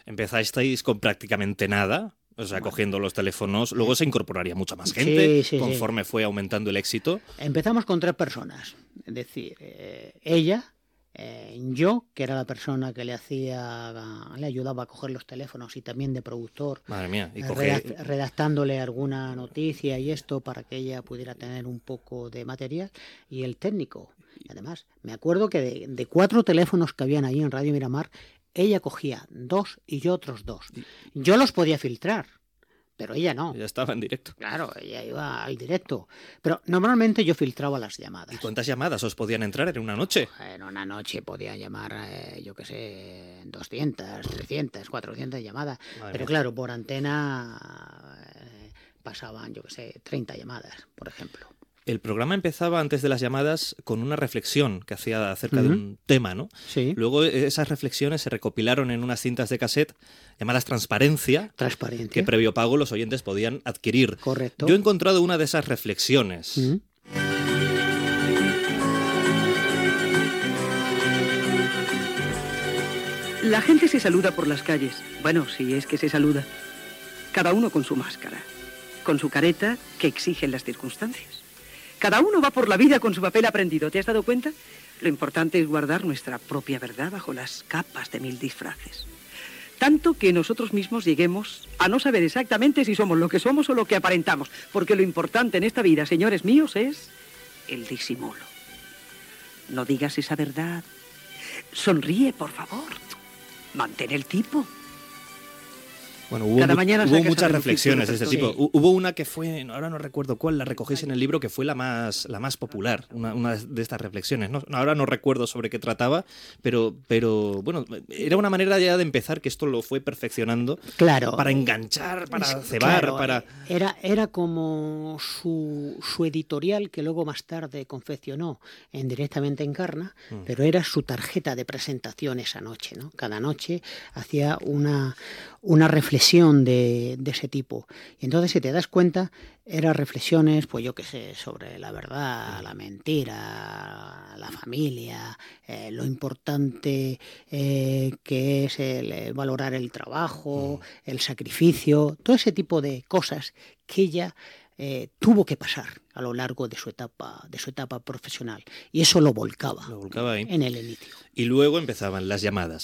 Empezasteis con prácticamente nada, o sea, Bueno. cogiendo los teléfonos. Luego se incorporaría mucha más gente Sí. conforme fue aumentando el éxito. Empezamos con 3 personas, es decir, ella, yo, que era la persona que le ayudaba a coger los teléfonos y también de productor, Madre mía, y redactándole alguna noticia y esto para que ella pudiera tener un poco de material, y el técnico. Y además, me acuerdo que de 4 teléfonos que habían ahí en Radio Miramar, ella cogía 2 y yo otros 2. Yo los podía filtrar, pero ella no. Ya estaba en directo. Claro, ella iba al directo. Pero normalmente yo filtraba las llamadas. ¿Y cuántas llamadas os podían entrar en una noche? En una noche podía llamar, yo qué sé, 200, 300, 400 llamadas. Madre Pero mía. claro, por antena pasaban, yo qué sé, 30 llamadas, por ejemplo. El programa empezaba antes de las llamadas con una reflexión que hacía acerca de un tema, ¿no? Sí. Luego esas reflexiones se recopilaron en unas cintas de cassette llamadas Transparencia, Transparencia. que previo pago los oyentes podían adquirir. Correcto. Yo he encontrado una de esas reflexiones. La gente se saluda por las calles. Bueno, si es que se saluda. Cada uno con su máscara, con su careta que exigen las circunstancias. Cada uno va por la vida con su papel aprendido. ¿Te has dado cuenta? Lo importante es guardar nuestra propia verdad bajo las capas de 1000 disfraces. Tanto que nosotros mismos lleguemos a no saber exactamente si somos lo que somos o lo que aparentamos. Porque lo importante en esta vida, señores míos, es el disimulo. No digas esa verdad. Sonríe, por favor. Mantén el tipo. Bueno, hubo, Cada mañana hubo sacas a muchas relucir reflexiones de tu este tipo. repertorio. Hubo una que fue, ahora no recuerdo cuál, la recogéis en el libro, que fue la más popular, una de estas reflexiones. ¿No? Ahora no recuerdo sobre qué trataba, pero bueno, era una manera ya de empezar que esto lo fue perfeccionando. Claro. Para enganchar, para cebar, Claro, para... Era como su editorial, que luego más tarde confeccionó en Directamente Encarna, pero era su tarjeta de presentación esa noche, ¿no? Cada noche hacía una reflexión de ese tipo. Y entonces, si te das cuenta, eran reflexiones, pues yo qué sé, sobre la verdad, la mentira, la familia, lo importante que es el valorar el trabajo, el sacrificio, todo ese tipo de cosas que ella tuvo que pasar a lo largo de su etapa profesional. Y eso lo volcaba ahí. en el inicio. Y luego empezaban las llamadas.